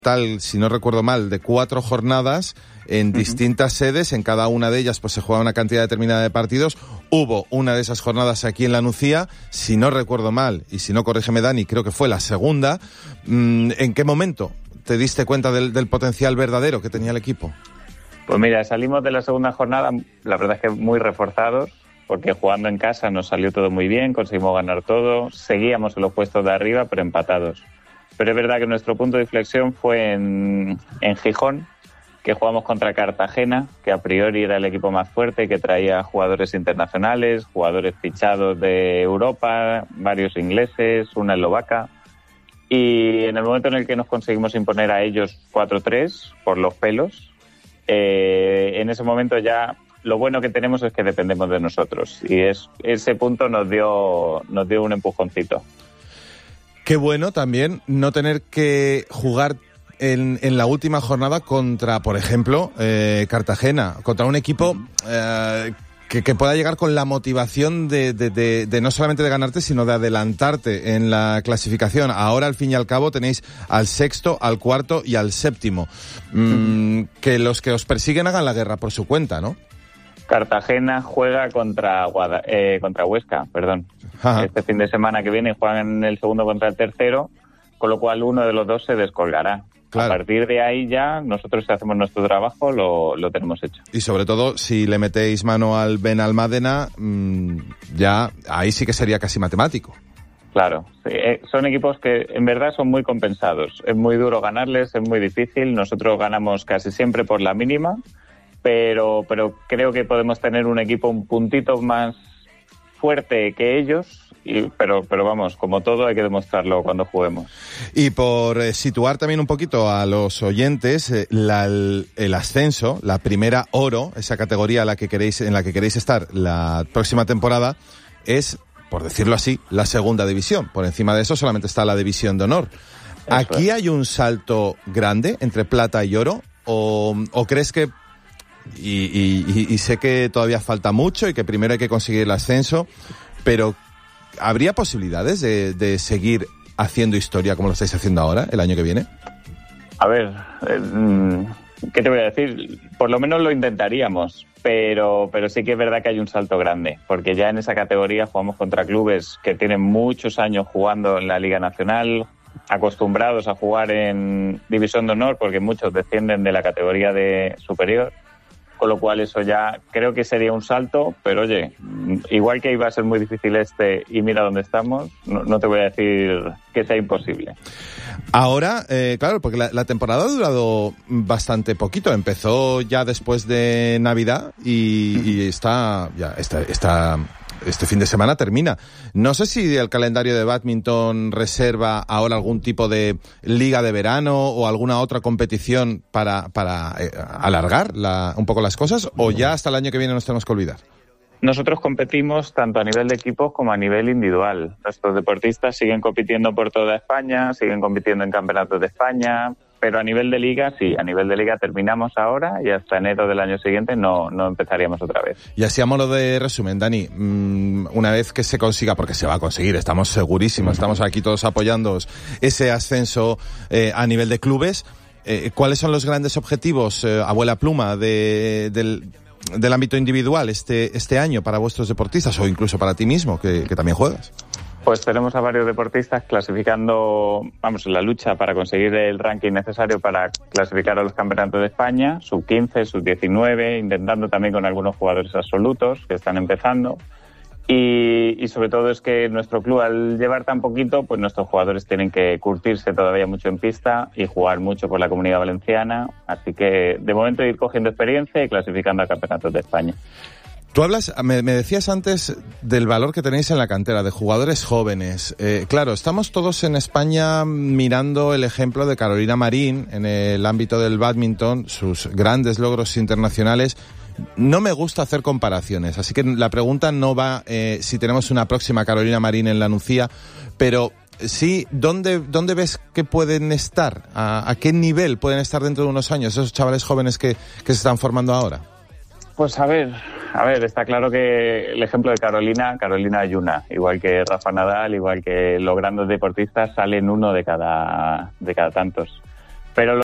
tal, si no recuerdo mal, de 4 jornadas en distintas sedes. En cada una de ellas pues se jugaba una cantidad determinada de partidos. Hubo una de esas jornadas aquí en La Nucía, si no recuerdo mal, y si no, corrígeme Dani, creo que fue la segunda. ¿En qué momento te diste cuenta del potencial verdadero que tenía el equipo? Pues mira, salimos de la segunda jornada, la verdad es que muy reforzados, porque jugando en casa nos salió todo muy bien, conseguimos ganar todo, seguíamos en los puestos de arriba, pero empatados. Pero es verdad que nuestro punto de inflexión fue en Gijón, que jugamos contra Cartagena, que a priori era el equipo más fuerte, que traía jugadores internacionales, jugadores fichados de Europa, varios ingleses, una eslovaca. Y en el momento en el que nos conseguimos imponer a ellos 4-3 por los pelos, en ese momento ya lo bueno que tenemos es que dependemos de nosotros. Y ese punto nos dio un empujoncito. Qué bueno también no tener que jugar en la última jornada contra, por ejemplo, Cartagena, contra un equipo que pueda llegar con la motivación de no solamente de ganarte, sino de adelantarte en la clasificación. Ahora, al fin y al cabo, tenéis al sexto, al cuarto y al séptimo. Que los que os persiguen hagan la guerra por su cuenta, ¿no? Cartagena juega contra Huesca, perdón. Ajá. Este fin de semana que viene juegan el segundo contra el tercero, con lo cual uno de los dos se descolgará. Claro. A partir de ahí ya nosotros, si hacemos nuestro trabajo, lo tenemos hecho. Y sobre todo, si le metéis mano al Benalmádena, ya ahí sí que sería casi matemático. Claro, sí, son equipos que en verdad son muy compensados. Es muy duro ganarles, es muy difícil. Nosotros ganamos casi siempre por la mínima. Pero creo que podemos tener un equipo un puntito más fuerte que ellos, pero vamos, como todo hay que demostrarlo cuando juguemos. Y por situar también un poquito a los oyentes, el ascenso, la primera oro, esa categoría en la que queréis estar la próxima temporada, es, por decirlo así, la segunda división. Por encima de eso solamente está la división de honor. ¿Aquí hay un salto grande entre plata y oro? ¿O crees que y sé que todavía falta mucho y que primero hay que conseguir el ascenso, pero ¿habría posibilidades de seguir haciendo historia como lo estáis haciendo ahora, el año que viene? A ver, ¿qué te voy a decir? Por lo menos lo intentaríamos, pero sí que es verdad que hay un salto grande, porque ya en esa categoría jugamos contra clubes que tienen muchos años jugando en la Liga Nacional, acostumbrados a jugar en División de Honor, porque muchos descienden de la categoría de superior. Con lo cual eso ya creo que sería un salto, pero oye, igual que iba a ser muy difícil y mira dónde estamos, no te voy a decir que sea imposible. Ahora, claro, porque la temporada ha durado bastante poquito, empezó ya después de Navidad y este fin de semana termina. No sé si el calendario de bádminton reserva ahora algún tipo de liga de verano o alguna otra competición para alargar un poco las cosas, o ya hasta el año que viene nos tenemos que olvidar. Nosotros competimos tanto a nivel de equipos como a nivel individual. Nuestros deportistas siguen compitiendo por toda España, siguen compitiendo en campeonatos de España, pero a nivel de liga, sí, a nivel de liga terminamos ahora y hasta enero del año siguiente no empezaríamos otra vez. Y así a modo de resumen, Dani, una vez que se consiga, porque se va a conseguir, estamos segurísimos, estamos aquí todos apoyándoos, ese ascenso a nivel de clubes, ¿cuáles son los grandes objetivos, abuela pluma, del ámbito individual este año para vuestros deportistas o incluso para ti mismo, que también juegas? Pues tenemos a varios deportistas clasificando, en la lucha para conseguir el ranking necesario para clasificar a los campeonatos de España, sub-15, sub-19, intentando también con algunos jugadores absolutos que están empezando. Y sobre todo es que nuestro club, al llevar tan poquito, pues nuestros jugadores tienen que curtirse todavía mucho en pista y jugar mucho por la Comunidad Valenciana. Así que de momento ir cogiendo experiencia y clasificando a campeonatos de España. Tú me decías antes del valor que tenéis en la cantera, de jugadores jóvenes. Claro, estamos todos en España mirando el ejemplo de Carolina Marín en el ámbito del bádminton, sus grandes logros internacionales. No me gusta hacer comparaciones, así que la pregunta no va si tenemos una próxima Carolina Marín en La Nucía, pero sí, ¿dónde ves que pueden estar? ¿A qué nivel pueden estar dentro de unos años esos chavales jóvenes que se están formando ahora? Pues a ver, está claro que el ejemplo de Carolina hay una, igual que Rafa Nadal, igual que los grandes deportistas, salen uno de cada tantos. Pero